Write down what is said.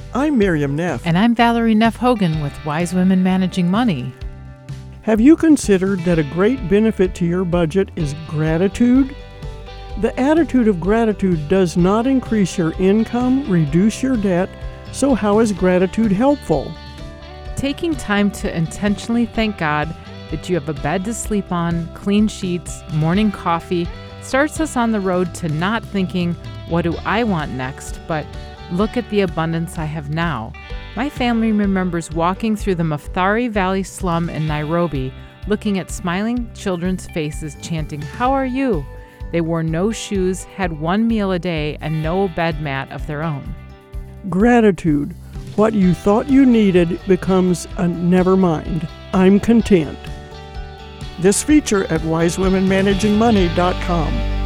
I'm Miriam Neff. And I'm Valerie Neff Hogan with Wise Women Managing Money. Have you considered that a great benefit to your budget is gratitude? The attitude of gratitude does not increase your income, reduce your debt, so how is gratitude helpful? Taking time to intentionally thank God that you have a bed to sleep on, clean sheets, morning coffee, starts us on the road to not thinking, what do I want next, but look at the abundance I have now. My family remembers walking through the Mathare Valley slum in Nairobi, looking at smiling children's faces chanting, "How are you?" They wore no shoes, had one meal a day, and no bed mat of their own. Gratitude. What you thought you needed becomes a never mind. I'm content. This feature at wisewomenmanagingmoney.com.